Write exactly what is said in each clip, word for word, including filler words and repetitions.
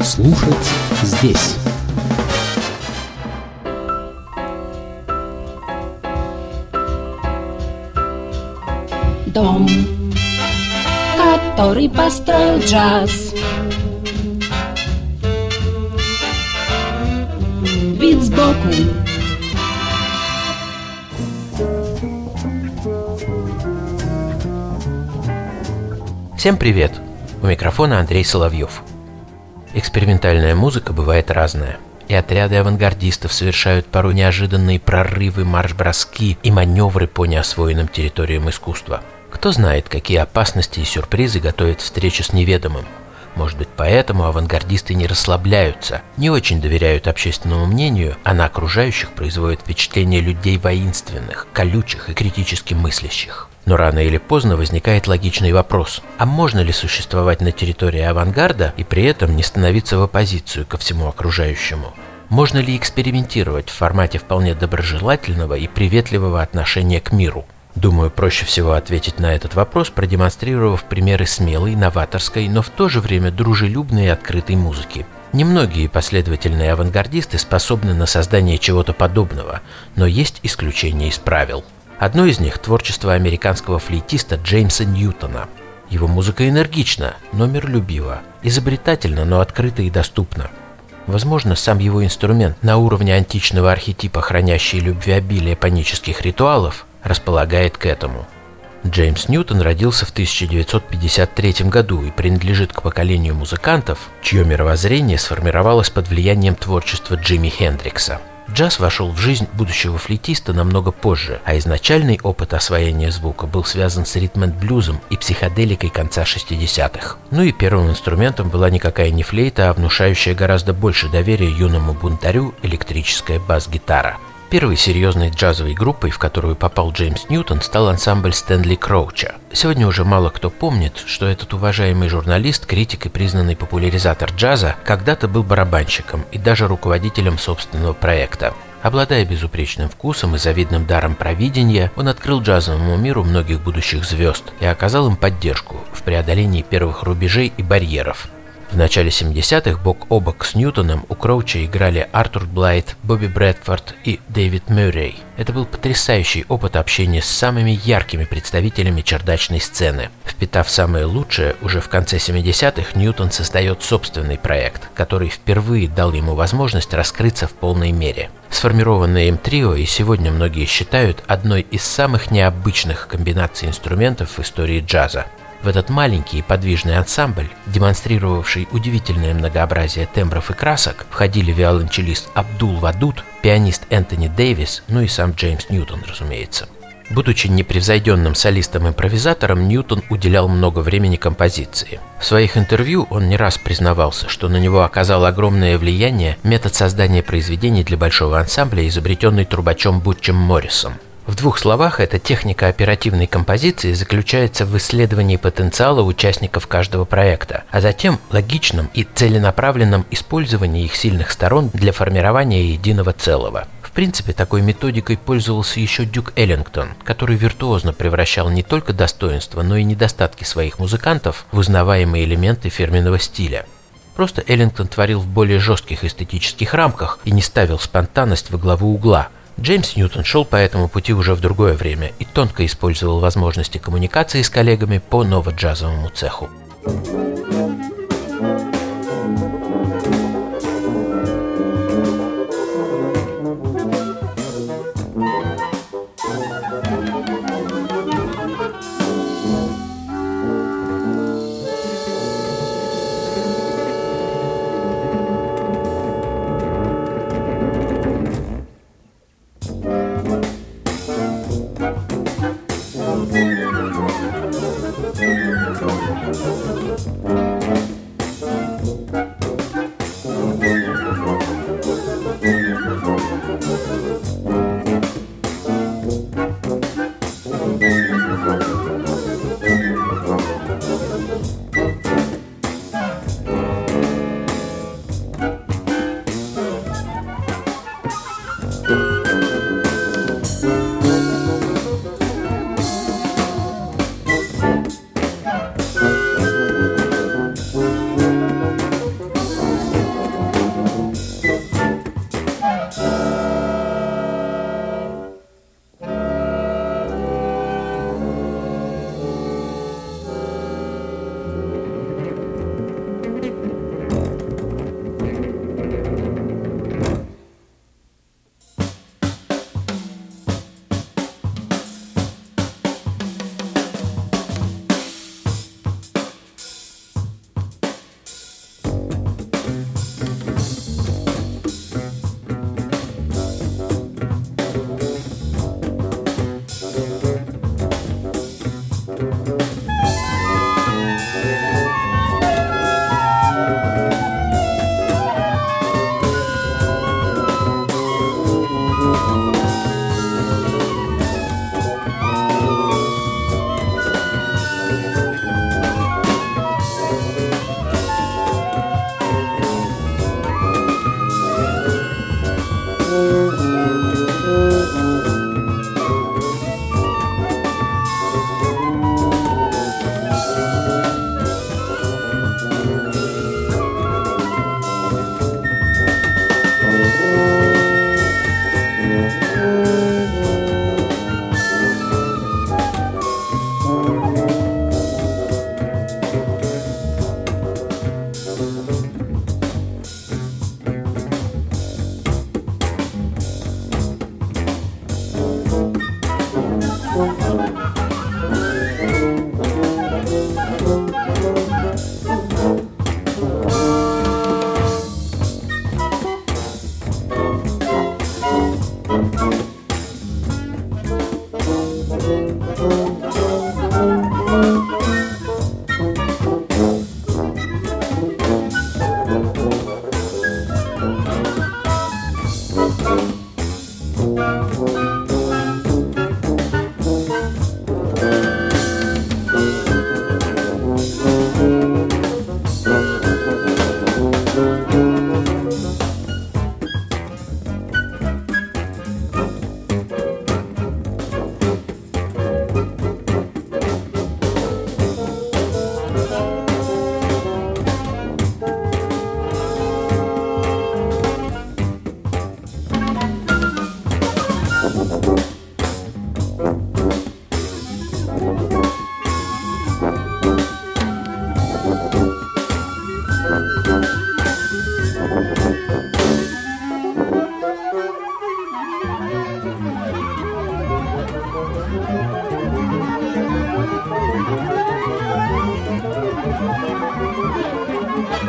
Слушать здесь. Дом, который построил джаз. Вид сбоку. Всем привет! У микрофона Андрей Соловьев. Экспериментальная музыка бывает разная, и отряды авангардистов совершают порой неожиданные прорывы, марш-броски и маневры по неосвоенным территориям искусства. Кто знает, какие опасности и сюрпризы готовит встреча с неведомым. Может быть, поэтому авангардисты не расслабляются, не очень доверяют общественному мнению, а на окружающих производят впечатление людей воинственных, колючих и критически мыслящих. Но рано или поздно возникает логичный вопрос: а можно ли существовать на территории авангарда и при этом не становиться в оппозицию ко всему окружающему? Можно ли экспериментировать в формате вполне доброжелательного и приветливого отношения к миру? Думаю, проще всего ответить на этот вопрос, продемонстрировав примеры смелой, новаторской, но в то же время дружелюбной и открытой музыки. Немногие последовательные авангардисты способны на создание чего-то подобного, но есть исключения из правил. Одно из них – творчество американского флейтиста Джеймса Ньютона. Его музыка энергична, но миролюбива, изобретательна, но открыта и доступна. Возможно, сам его инструмент на уровне античного архетипа, хранящий любвеобилие панических ритуалов, располагает к этому. Джеймс Ньютон родился в тысяча девятьсот пятьдесят третьем году и принадлежит к поколению музыкантов, чье мировоззрение сформировалось под влиянием творчества Джимми Хендрикса. Джаз вошел в жизнь будущего флейтиста намного позже, а изначальный опыт освоения звука был связан с ритм-энд-блюзом и психоделикой конца шестидесятых. Ну и первым инструментом была никакая не флейта, а внушающая гораздо больше доверия юному бунтарю электрическая бас-гитара. Первой серьезной джазовой группой, в которую попал Джеймс Ньютон, стал ансамбль Стэнли Кроуча. Сегодня уже мало кто помнит, что этот уважаемый журналист, критик и признанный популяризатор джаза когда-то был барабанщиком и даже руководителем собственного проекта. Обладая безупречным вкусом и завидным даром провидения, он открыл джазовому миру многих будущих звезд и оказал им поддержку в преодолении первых рубежей и барьеров. В начале семидесятых бок о бок с Ньютоном у Кроуча играли Артур Блайт, Бобби Брэдфорд и Дэвид Мюррей. Это был потрясающий опыт общения с самыми яркими представителями чердачной сцены. Впитав самое лучшее, уже в конце семидесятых Ньютон создает собственный проект, который впервые дал ему возможность раскрыться в полной мере. Сформированное им трио и сегодня многие считают одной из самых необычных комбинаций инструментов в истории джаза. В этот маленький и подвижный ансамбль, демонстрировавший удивительное многообразие тембров и красок, входили виолончелист Абдул Вадуд, пианист Энтони Дэвис, ну и сам Джеймс Ньютон, разумеется. Будучи непревзойденным солистом-импровизатором, Ньютон уделял много времени композиции. В своих интервью он не раз признавался, что на него оказал огромное влияние метод создания произведений для большого ансамбля, изобретенный трубачом Бутчем Моррисом. В двух словах, эта техника оперативной композиции заключается в исследовании потенциала участников каждого проекта, а затем логичном и целенаправленном использовании их сильных сторон для формирования единого целого. В принципе, такой методикой пользовался еще Дюк Эллингтон, который виртуозно превращал не только достоинства, но и недостатки своих музыкантов в узнаваемые элементы фирменного стиля. Просто Эллингтон творил в более жестких эстетических рамках и не ставил спонтанность во главу угла. Джеймс Ньютон шел по этому пути уже в другое время и тонко использовал возможности коммуникации с коллегами по новоджазовому цеху. Thank you.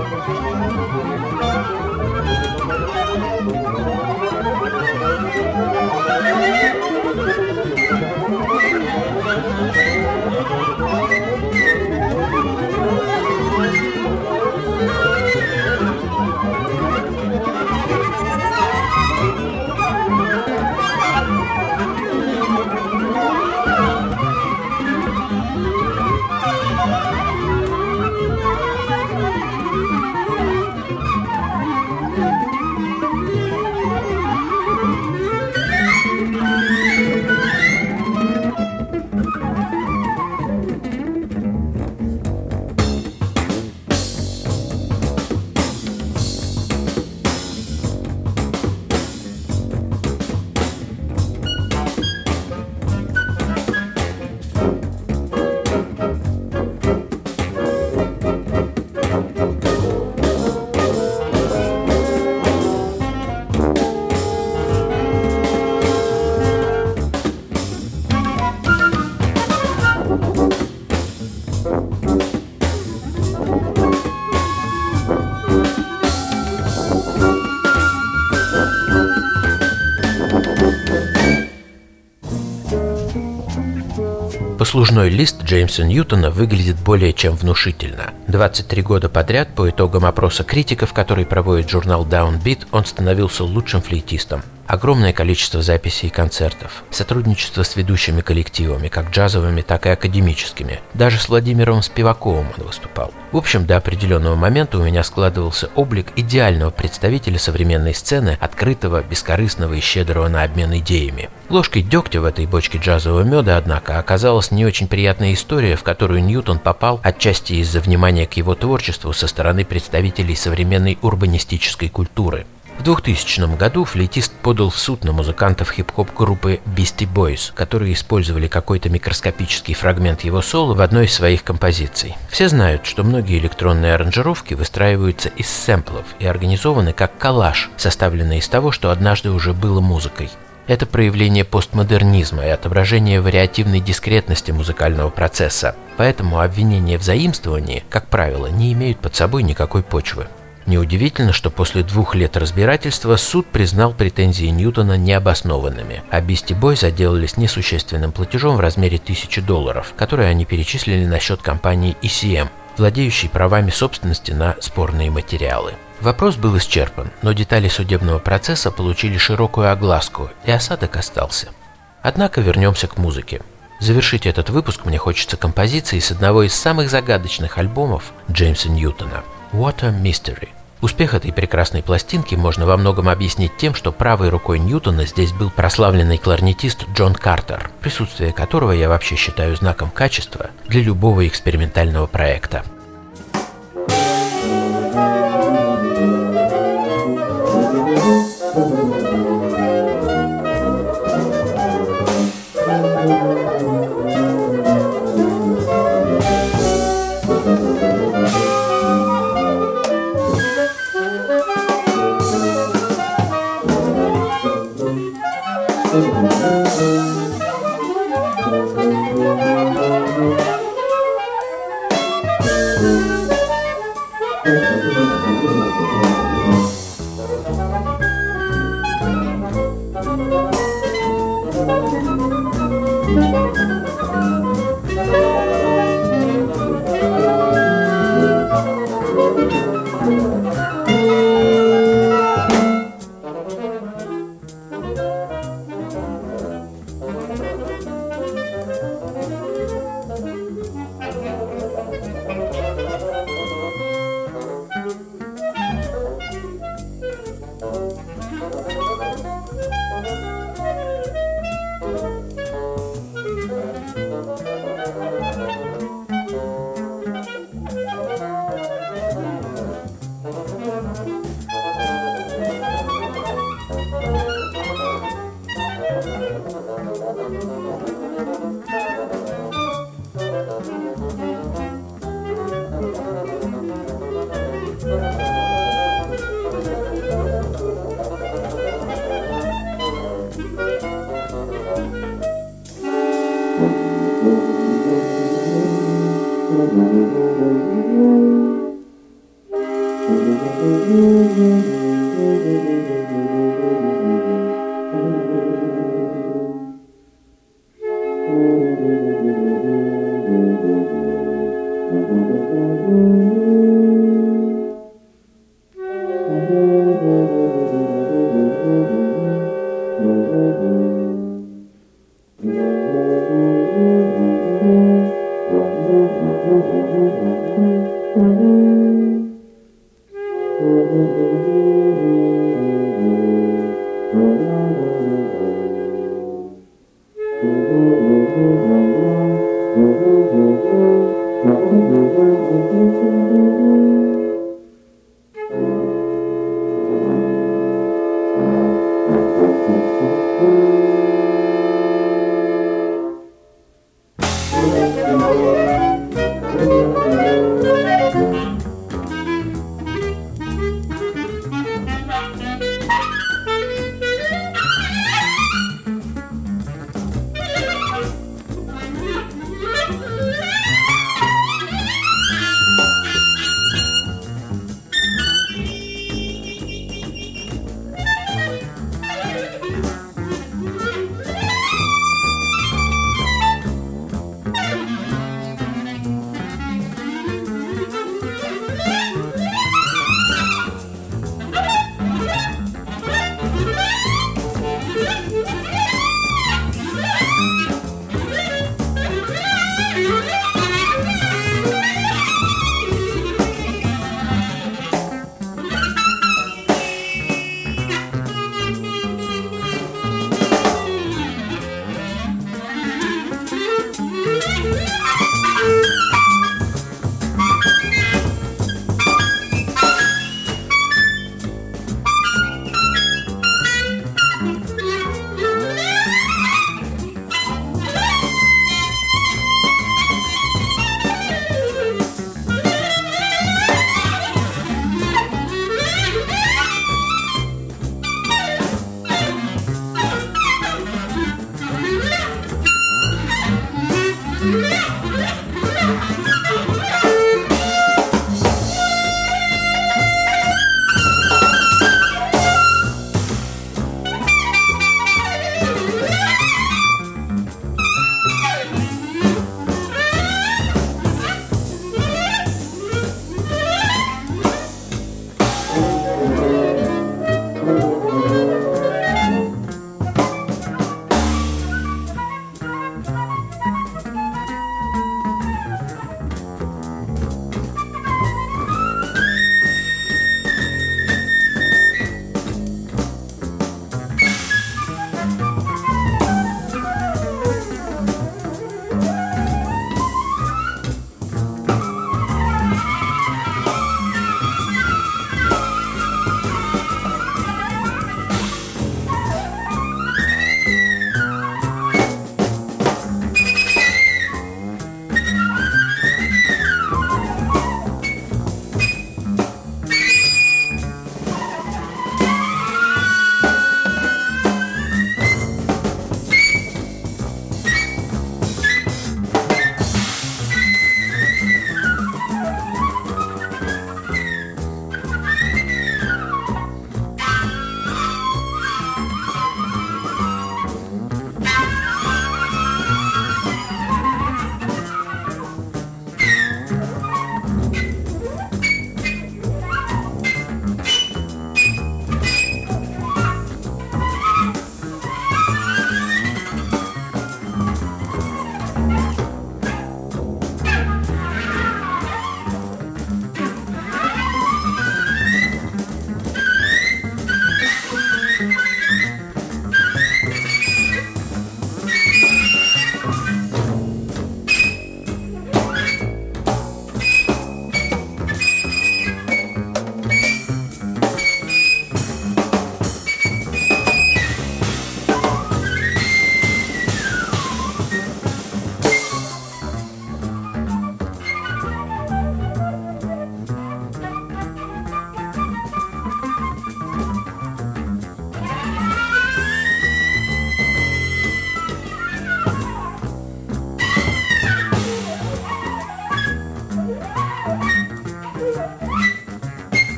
Послужной лист Джеймса Ньютона выглядит более чем внушительно. двадцать три года подряд, по итогам опроса критиков, который проводит журнал Downbeat, он становился лучшим флейтистом. Огромное количество записей и концертов, сотрудничество с ведущими коллективами, как джазовыми, так и академическими. Даже с Владимиром Спиваковым он выступал. В общем, до определенного момента у меня складывался облик идеального представителя современной сцены, открытого, бескорыстного и щедрого на обмен идеями. Ложкой дегтя в этой бочке джазового меда, однако, оказалась не очень приятная история, в которую Ньютон попал отчасти из-за внимания к его творчеству со стороны представителей современной урбанистической культуры. В двухтысячном году флейтист подал в суд на музыкантов хип-хоп группы Beastie Boys, которые использовали какой-то микроскопический фрагмент его соло в одной из своих композиций. Все знают, что многие электронные аранжировки выстраиваются из сэмплов и организованы как коллаж, составленный из того, что однажды уже было музыкой. Это проявление постмодернизма и отображение вариативной дискретности музыкального процесса, поэтому обвинения в заимствовании, как правило, не имеют под собой никакой почвы. Неудивительно, что после двух лет разбирательства суд признал претензии Ньютона необоснованными, а Beastie Boys отделались несущественным платежом в размере тысячи долларов, которые они перечислили на счет компании и си эм, владеющей правами собственности на спорные материалы. Вопрос был исчерпан, но детали судебного процесса получили широкую огласку, и осадок остался. Однако вернемся к музыке. Завершить этот выпуск мне хочется композицией с одного из самых загадочных альбомов Джеймса Ньютона – «What a Mystery». Успех этой прекрасной пластинки можно во многом объяснить тем, что правой рукой Ньютона здесь был прославленный кларнетист Джон Картер, присутствие которого я вообще считаю знаком качества для любого экспериментального проекта.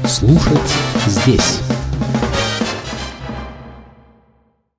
Слушать здесь.